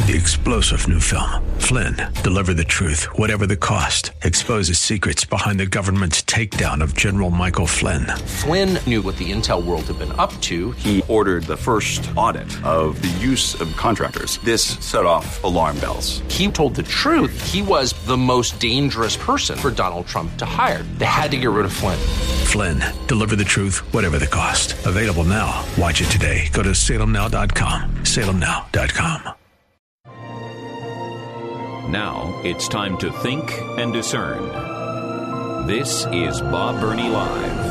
The explosive new film, Flynn, deliver the truth, whatever the cost, exposes secrets behind the government's takedown of General Michael Flynn. Flynn knew what the intel world had been up to. He ordered the first audit of the use of contractors. This set off alarm bells. He told the truth. He was the most dangerous person for Donald Trump to hire. They had to get rid of Flynn. Flynn, deliver the truth, whatever the cost. Available now. Watch it today. Go to salemnow.com. salemnow.com. Now it's time to think and discern. This is Bob Burney Live.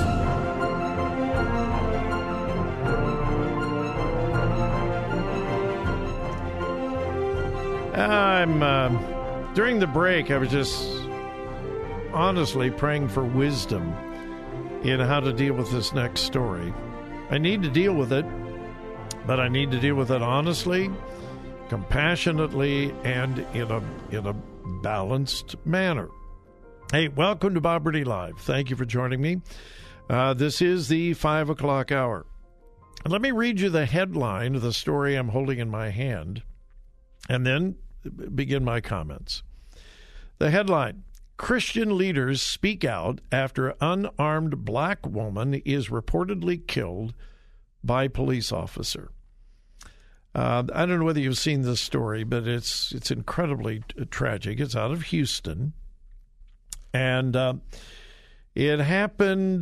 During the break, I was just honestly praying for wisdom in how to deal with this next story. I need to deal with it, but I need to deal with it honestly, compassionately, and in a balanced manner. Hey, welcome to Bob Burney Live. Thank you for joining me. This is the 5 o'clock hour. Let me read you the headline of the story I'm holding in my hand, and then begin my comments. The headline: Christian leaders speak out after unarmed black woman is reportedly killed by police officer. I don't know whether you've seen this story, but it's incredibly tragic. It's out of Houston, and it happened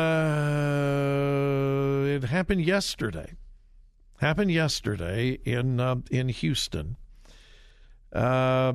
yesterday. Happened yesterday in Houston. A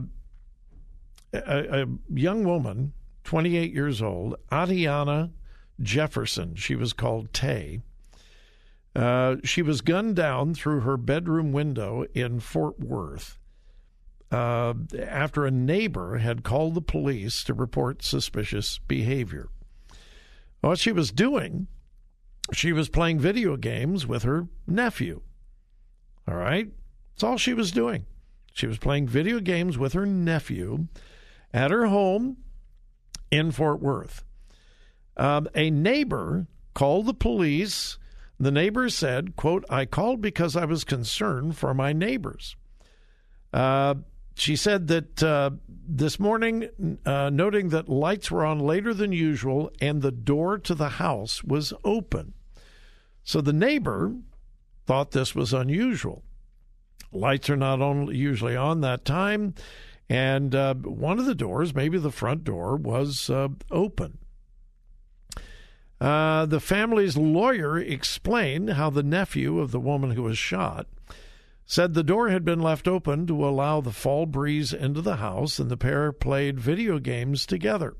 young woman, 28 years old, Atiana Jefferson. She was called Tay. She was gunned down through her bedroom window in Fort Worth after a neighbor had called the police to report suspicious behavior. What she was doing, she was playing video games with her nephew. All right? That's all she was doing. She was playing video games with her nephew at her home in Fort Worth. A neighbor called the police. The neighbor said, quote, "I called because I was concerned for my neighbors." She said that this morning, noting that lights were on later than usual and the door to the house was open. So the neighbor thought this was unusual. Lights are not usually on that time, and one of the doors, maybe the front door, was open. The family's lawyer explained how the nephew of the woman who was shot said the door had been left open to allow the fall breeze into the house, and the pair played video games together.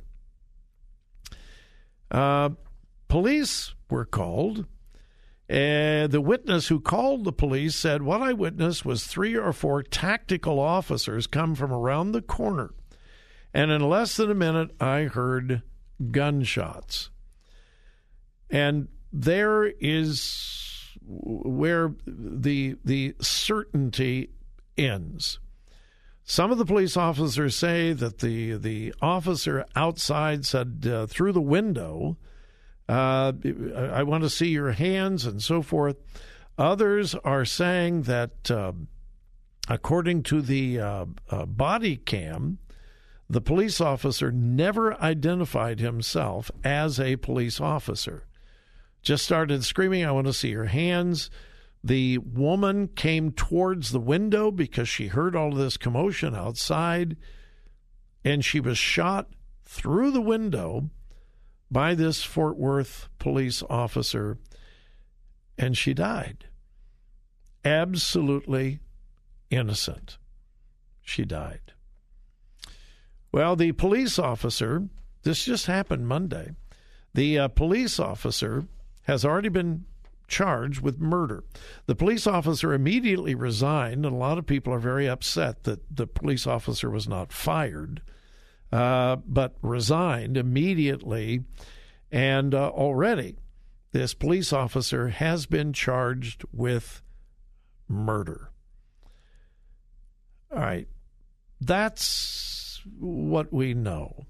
Police were called. The witness who called the police said, "What I witnessed was 3 or 4 tactical officers come from around the corner, and in less than a minute, I heard gunshots." And there is where the certainty ends. Some of the police officers say that the officer outside said through the window, "I want to see your hands," and so forth. Others are saying that according to the body cam, the police officer never identified himself as a police officer. Just started screaming, "I want to see your hands." The woman came towards the window because she heard all of this commotion outside, and she was shot through the window by this Fort Worth police officer, and she died. Absolutely innocent. She died. Well, the police officer, this just happened Monday, the police officer has already been charged with murder. The police officer immediately resigned, and a lot of people are very upset that the police officer was not fired, but resigned immediately. And already this police officer has been charged with murder. All right. That's what we know.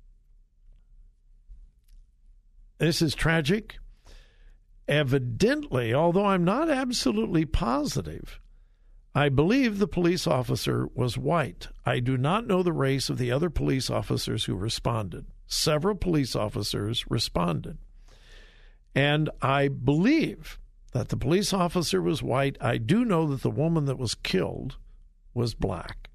This is tragic. Evidently, although I'm not absolutely positive, I believe the police officer was white. I do not know the race of the other police officers who responded. Several police officers responded. And I believe that the police officer was white. I do know that the woman that was killed was black.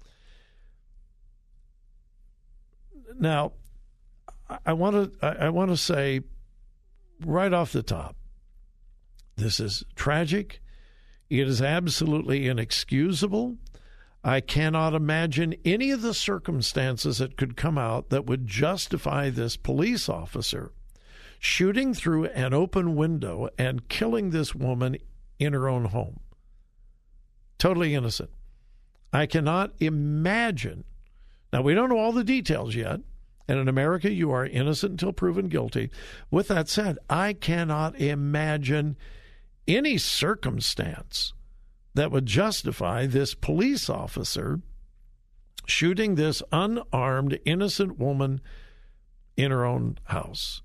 Now, I want to say right off the top, this is tragic. It is absolutely inexcusable. I cannot imagine any of the circumstances that could come out that would justify this police officer shooting through an open window and killing this woman in her own home. Totally innocent. I cannot imagine. Now, we don't know all the details yet. And in America, you are innocent until proven guilty. With that said, I cannot imagine any circumstance that would justify this police officer shooting this unarmed, innocent woman in her own house.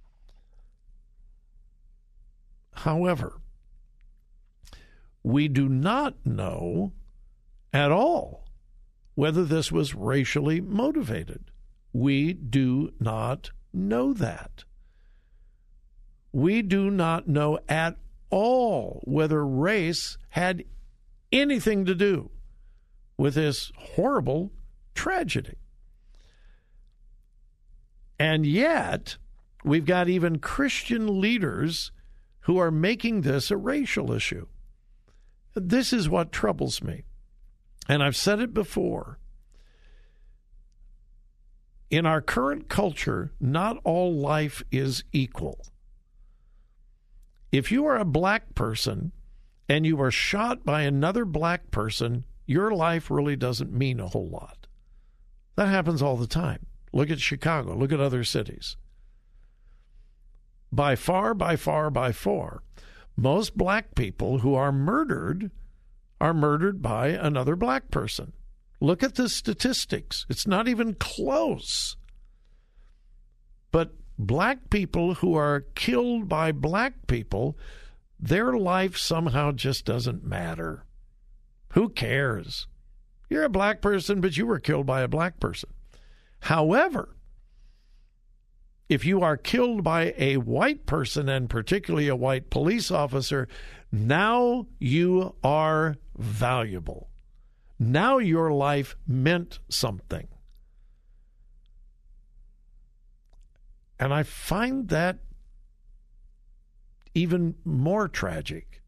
However, we do not know at all whether this was racially motivated. We do not know that. We do not know at all whether race had anything to do with this horrible tragedy. And yet, we've got even Christian leaders who are making this a racial issue. This is what troubles me. And I've said it before. In our current culture, not all life is equal. If you are a black person and you are shot by another black person, your life really doesn't mean a whole lot. That happens all the time. Look at Chicago. Look at other cities. By far, most black people who are murdered by another black person. Look at the statistics. It's not even close. But black people who are killed by black people, their life somehow just doesn't matter. Who cares? You're a black person, but you were killed by a black person. However, if you are killed by a white person, and particularly a white police officer, now you are valuable. Now your life meant something. And I find that even more tragic.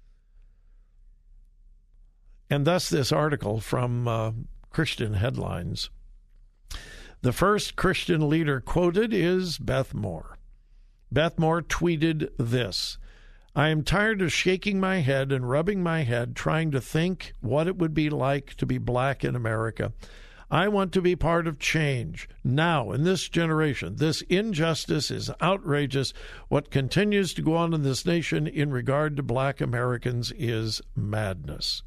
And thus this article from Christian Headlines. The first Christian leader quoted is Beth Moore. Beth Moore tweeted this: I am tired of shaking my head and rubbing my head trying to think what it would be like to be black in America. I want to be part of change. Now, in this generation, this injustice is outrageous. What continues to go on in this nation in regard to black Americans is madness.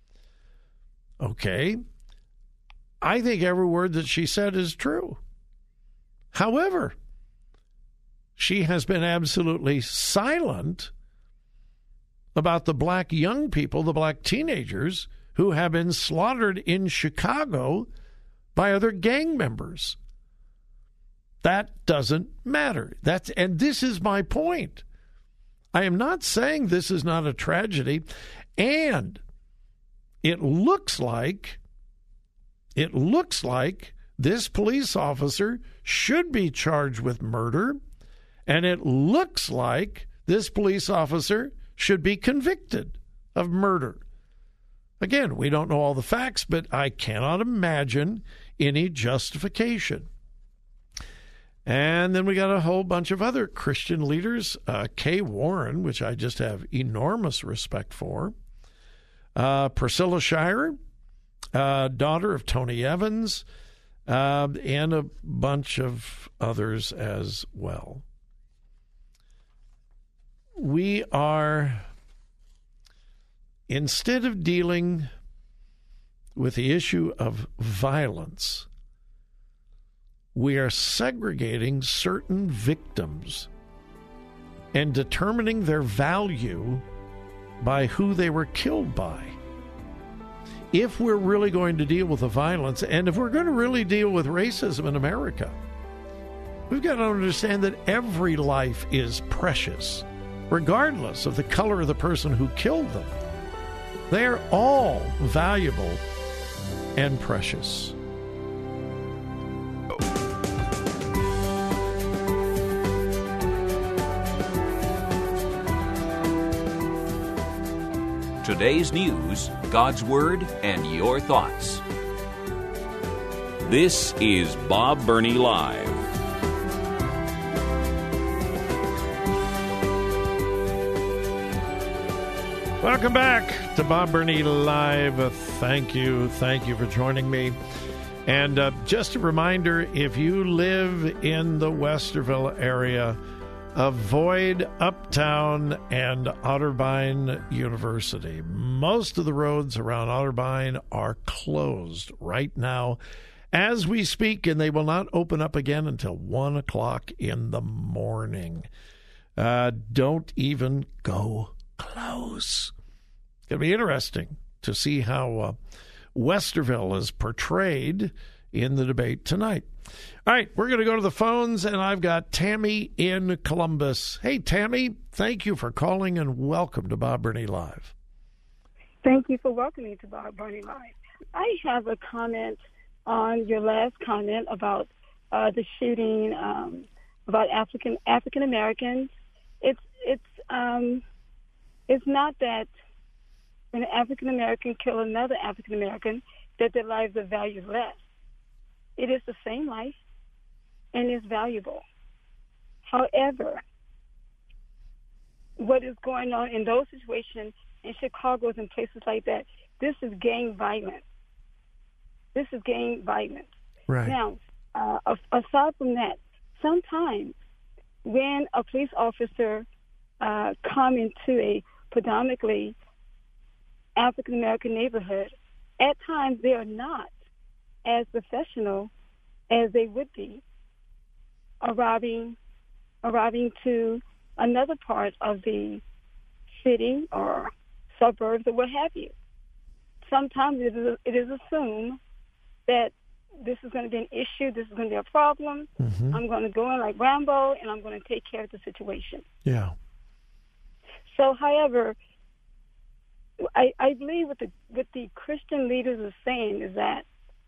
Okay. I think every word that she said is true. However, she has been absolutely silent about the black young people, the black teenagers who have been slaughtered in Chicago by other gang members. That doesn't matter. And this is my point. I am not saying this is not a tragedy, and it looks like this police officer should be charged with murder, and it looks like this police officer should be convicted of murder. Again, we don't know all the facts, but I cannot imagine any justification. And then we got a whole bunch of other Christian leaders. Kay Warren, which I just have enormous respect for. Priscilla Shirer, daughter of Tony Evans, and a bunch of others as well. We are, instead of dealing with the issue of violence, we are segregating certain victims and determining their value by who they were killed by. if we're really going to deal with the violence, and if we're going to really deal with racism in America, we've got to understand that every life is precious, regardless of the color of the person who killed them. They're all valuable and precious. Today's news, God's Word, and your thoughts. This is Bob Burney Live. Welcome back to Bob Burney Live. Thank you for joining me. And just a reminder, if you live in the Westerville area, avoid Uptown and Otterbein University. Most of the roads around Otterbein are closed right now as we speak, and they will not open up again until 1 o'clock in the morning. Don't even go close. It's going to be interesting to see how Westerville is portrayed in the debate tonight. All right, we're going to go to the phones, and I've got Tammy in Columbus. Hey, Tammy, thank you for calling, and welcome to Bob Burney Live. Thank you for welcoming me to Bob Burney Live. I have a comment on your last comment about the shooting, about African Americans. It's not that when an African American kill another African American that their lives are valued less. It is the same life and is valuable. However, what is going on in those situations in Chicago and places like that, this is gang violence. This is gang violence. Right. Now, aside from that, sometimes when a police officer come into a predominantly African American neighborhood, at times they are not as professional as they would be arriving to another part of the city or suburbs or what have you. Sometimes it is assumed that this is going to be an issue, this is going to be a problem. Mm-hmm. I'm going to go in like Rambo and I'm going to take care of the situation. Yeah. So, however, I believe what the Christian leaders are saying is that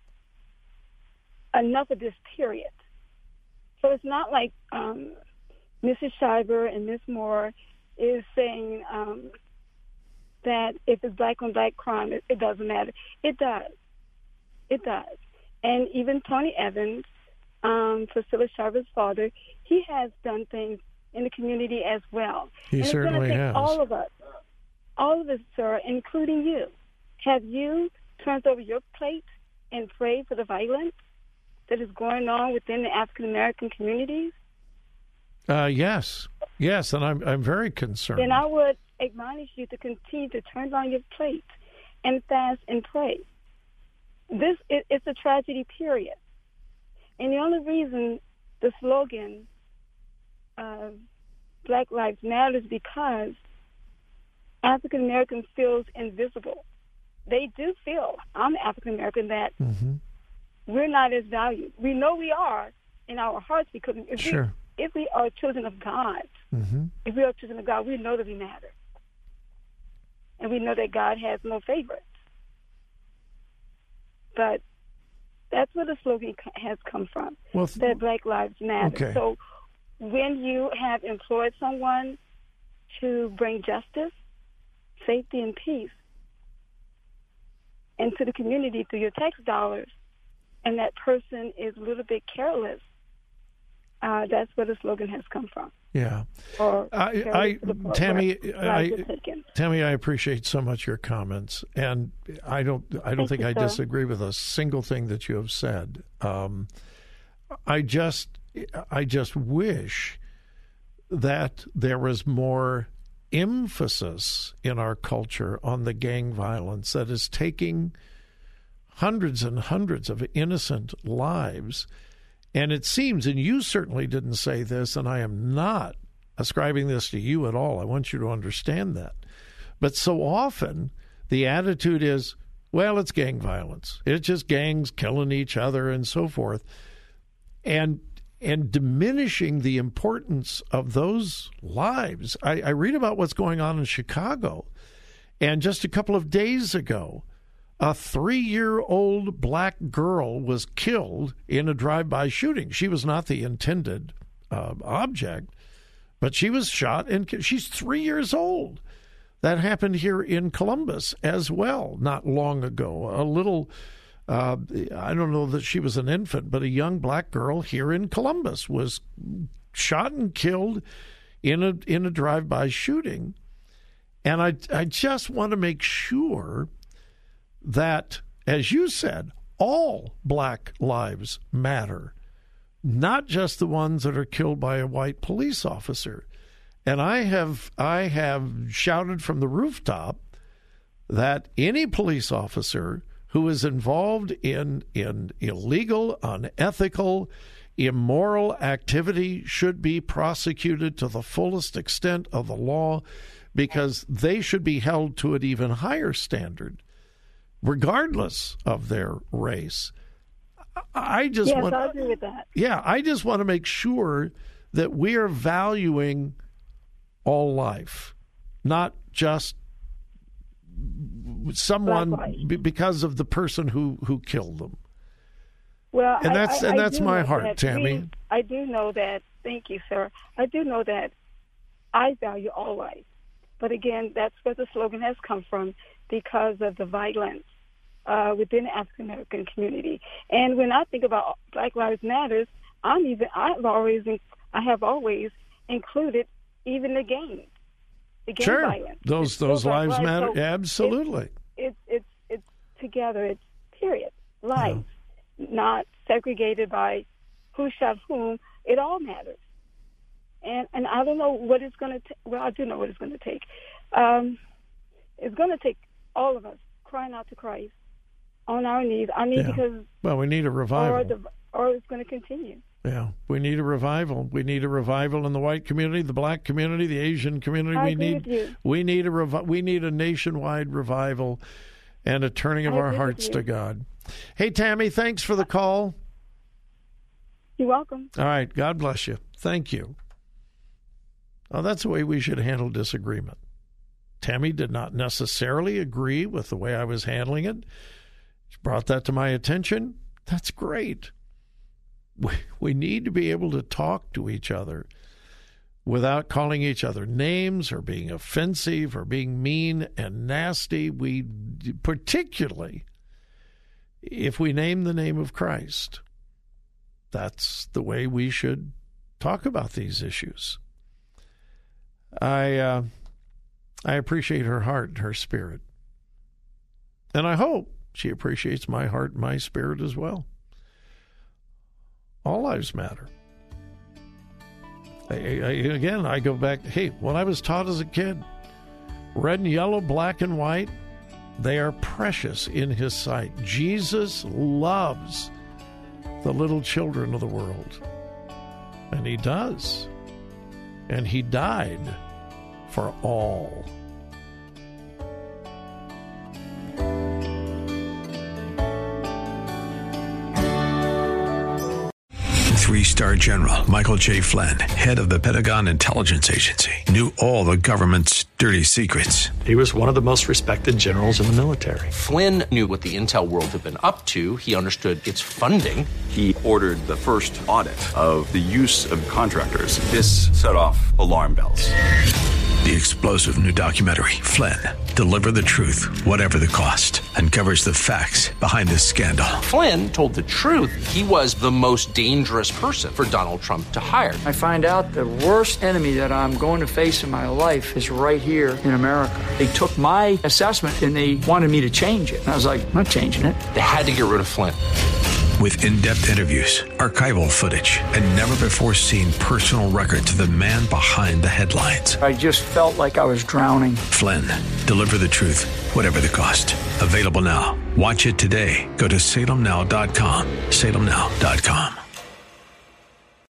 enough of this, period. So it's not like Mrs. Schreiber and Ms. Moore is saying that if it's black on black crime, it doesn't matter. It does. It does. And even Tony Evans, Priscilla Schreiber's father, he has done things in the community as well. He certainly has. All of us, sir, including you. Have you turned over your plate and prayed for the violence that is going on within the African American communities? Yes, and I'm very concerned. Then I would admonish you to continue to turn on your plate and fast and pray. It's a tragedy, period. And the only reason the slogan Black Lives Matter is because African American feels invisible. They do feel, I'm African American, that we're not as valued. We know we are in our hearts because if we are children of God, if we are children of God, we know that we matter. And we know that God has no favorites. But that's where the slogan has come from, that Black Lives Matter. Okay. So when you have employed someone to bring justice, safety, and peace into the community through your tax dollars, and that person is a little bit careless, that's where the slogan has come from. Yeah. Tammy, I appreciate so much your comments, and I don't think I disagree with a single thing that you have said. I just wish that there was more emphasis in our culture on the gang violence that is taking hundreds and hundreds of innocent lives. And it seems, and you certainly didn't say this, and I am not ascribing this to you at all. I want you to understand that. But so often the attitude is, Well, it's gang violence. It's just gangs killing each other and so forth. And diminishing the importance of those lives. I read about what's going on in Chicago. And just a couple of days ago, a 3-year-old black girl was killed in a drive-by shooting. She was not the intended object, but she was shot, and she's 3 years old. That happened here in Columbus as well, not long ago. A little, I don't know that she was an infant, but a young black girl here in Columbus was shot and killed in a drive-by shooting. And I just want to make sure that, as you said, all black lives matter, not just the ones that are killed by a white police officer. And I have shouted from the rooftop that any police officer who is involved in illegal, unethical, immoral activity should be prosecuted to the fullest extent of the law, because they should be held to an even higher standard, regardless of their race. I agree with that. Yeah, I just want to make sure that we are valuing all life, not just someone because of the person who killed them. Well, and that's my heart, Tammy. I do know that. Thank you, sir. I do know that I value all life. But again, that's where the slogan has come from, because of the violence within the African American community. And when I think about Black Lives Matters, I have always included even the gang sure. violence. Those lives matter, so absolutely. It's together. It's period. Life, not segregated by who shot whom. It all matters. And I don't know what it's going to take. Well, I do know what it's going to take. It's going to take all of us crying out to Christ on our knees. Because we need a revival, or it's going to continue. Yeah, we need a revival. We need a revival in the white community, the black community, the Asian community. We need a nationwide revival and a turning of our hearts to God. Hey, Tammy, thanks for the call. You're welcome. All right, God bless you. Thank you. Oh, that's the way we should handle disagreement. Tammy did not necessarily agree with the way I was handling it. She brought that to my attention. That's great. We need to be able to talk to each other without calling each other names or being offensive or being mean and nasty. Particularly if we name the name of Christ. That's the way we should talk about these issues. I appreciate her heart and her spirit. And I hope she appreciates my heart and my spirit as well. All lives matter. I go back, when I was taught as a kid, red and yellow, black and white, they are precious in his sight. Jesus loves the little children of the world. And he does. And he died for all. Three-star General Michael J. Flynn, head of the Pentagon Intelligence Agency, knew all the government's dirty secrets. He was one of the most respected generals in the military. Flynn knew what the intel world had been up to. He understood its funding. He ordered the first audit of the use of contractors. This set off alarm bells. The explosive new documentary, Flynn, Deliver the Truth, Whatever the Cost, uncovers the facts behind this scandal. Flynn told the truth. He was the most dangerous person for Donald Trump to hire. I find out the worst enemy that I'm going to face in my life is right here in America. They took my assessment and they wanted me to change it. And I was like, I'm not changing it. They had to get rid of Flynn. With in-depth interviews, archival footage, and never-before-seen personal records of the man behind the headlines. I just felt like I was drowning. Flynn, Deliver the Truth, Whatever the Cost. Available now. Watch it today. Go to salemnow.com. salemnow.com.